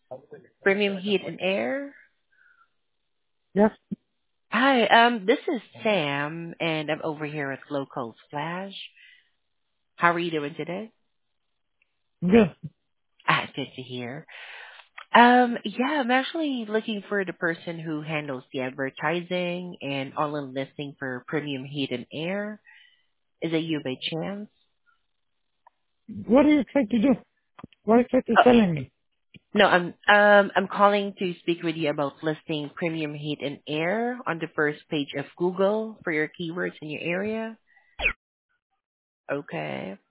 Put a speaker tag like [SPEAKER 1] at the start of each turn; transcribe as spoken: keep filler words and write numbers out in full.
[SPEAKER 1] Premium Heat and Air.
[SPEAKER 2] Yes.
[SPEAKER 1] Hi, um, this is Sam, and I'm over here at Local Splash. How are you doing today?
[SPEAKER 2] Good.
[SPEAKER 1] Ah, good to hear. Um, yeah, I'm actually looking for the person who handles the advertising and online listing for Premium Heat and Air. Is it you by chance?
[SPEAKER 2] What do you expect to do? What are you expect to
[SPEAKER 1] Oh,
[SPEAKER 2] selling me?
[SPEAKER 1] no, I'm um I'm calling to speak with you about listing Premium Heat and Air on the first page of Google for your keywords in your area. Okay.